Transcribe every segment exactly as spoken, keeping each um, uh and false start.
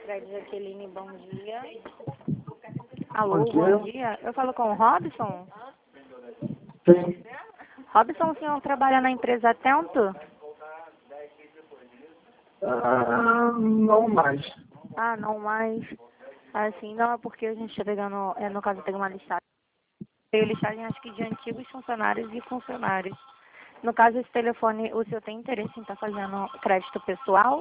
Sicredi Jaqueline, bom dia. Alô, Bom dia. bom dia. Eu falo com o Robson? Sim. Robson, o senhor trabalha na empresa Atento? Ah, não mais. Ah, não mais. Assim, não, é porque a gente está pegando, é, no caso tem uma listagem. Tem listagem, acho que de antigos funcionários e funcionários. No caso, esse telefone, o senhor tem interesse em estar fazendo crédito pessoal?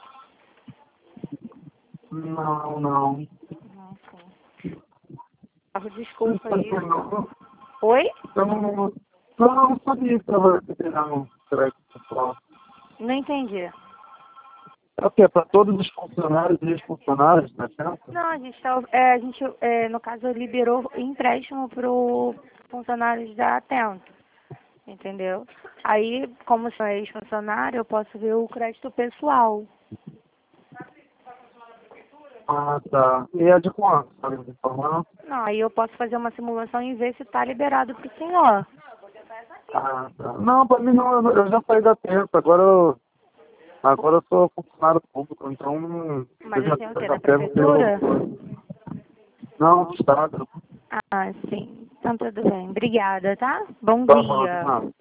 Não, não. Não, sim. Desculpa aí. Não, Oi? eu não, não, não sabia que estava pegando crédito pessoal. Não entendi. É o quê? Para todos os funcionários e ex-funcionários, tá certo? Não, a gente, tá, é, a gente é, no caso, liberou empréstimo para os funcionários da Atento, entendeu? Aí, como sou ex-funcionário, eu posso ver o crédito pessoal. Ah, tá. E é de quanto? Sabe me informar? Não, aí eu posso fazer uma simulação e ver se está liberado para o senhor. Ah, tá. Não, para mim não, eu eu já saí da tempo, agora eu, agora eu sou funcionário público, então não- eu Mas já, o senhor o eu quê? já Da pego prefeitura? pelo... Não, do Estado. Ah, sim. Então tudo bem. Obrigada, tá? Bom Tá bom, dia. tá.